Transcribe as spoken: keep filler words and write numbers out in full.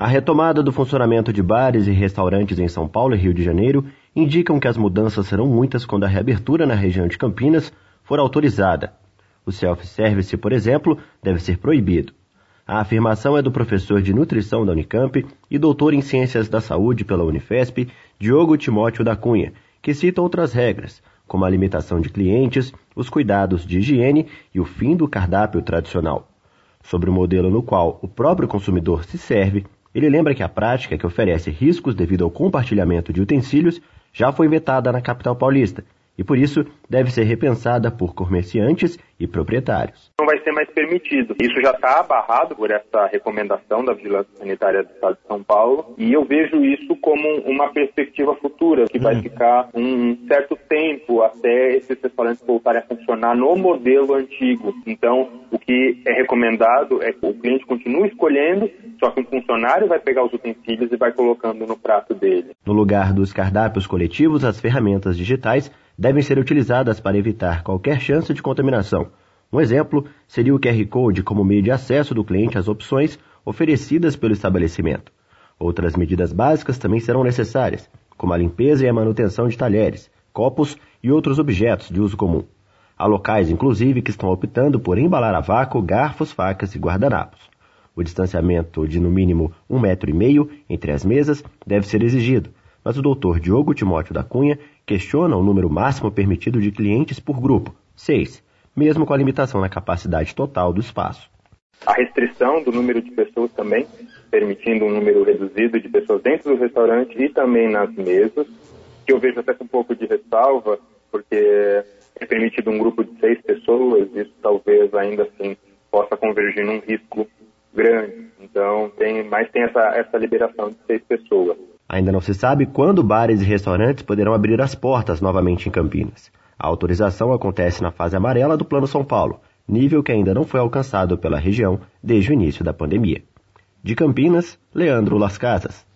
A retomada do funcionamento de bares e restaurantes em São Paulo e Rio de Janeiro indicam que as mudanças serão muitas quando a reabertura na região de Campinas for autorizada. O self-service, por exemplo, deve ser proibido. A afirmação é do professor de nutrição da Unicamp e doutor em ciências da saúde pela Unifesp, Diogo Timóteo da Cunha, que cita outras regras, como a limitação de clientes, os cuidados de higiene e o fim do cardápio tradicional. Sobre o modelo no qual o próprio consumidor se serve, ele lembra que a prática que oferece riscos devido ao compartilhamento de utensílios já foi vetada na capital paulista e, por isso, deve ser repensada por comerciantes e proprietários. Não vai ser mais permitido. Isso já está abarrado por essa recomendação da Vigilância Sanitária do Estado de São Paulo e eu vejo isso como uma perspectiva futura, que vai ficar um certo tempo até esses restaurantes voltarem a funcionar no modelo antigo. Então, o que é recomendado é que o cliente continue escolhendo, só que um funcionário vai pegar os utensílios e vai colocando no prato dele. No lugar dos cardápios coletivos, as ferramentas digitais devem ser utilizadas para evitar qualquer chance de contaminação. Um exemplo seria o Q R Code como meio de acesso do cliente às opções oferecidas pelo estabelecimento. Outras medidas básicas também serão necessárias, como a limpeza e a manutenção de talheres, copos e outros objetos de uso comum. Há locais, inclusive, que estão optando por embalar a vácuo garfos, facas e guardanapos. O distanciamento de, no mínimo, um metro e meio entre as mesas deve ser exigido, mas o doutor Diogo Timóteo da Cunha questiona o número máximo permitido de clientes por grupo, seis, mesmo com a limitação na capacidade total do espaço. A restrição do número de pessoas também, permitindo um número reduzido de pessoas dentro do restaurante e também nas mesas, que eu vejo até com um pouco de ressalva, porque é permitido um grupo de seis pessoas, isso talvez ainda assim possa convergir num risco grande. Então, tem, mas tem essa, essa liberação de seis pessoas. Ainda não se sabe quando bares e restaurantes poderão abrir as portas novamente em Campinas. A autorização acontece na fase amarela do Plano São Paulo, nível que ainda não foi alcançado pela região desde o início da pandemia. De Campinas, Leandro Las Casas.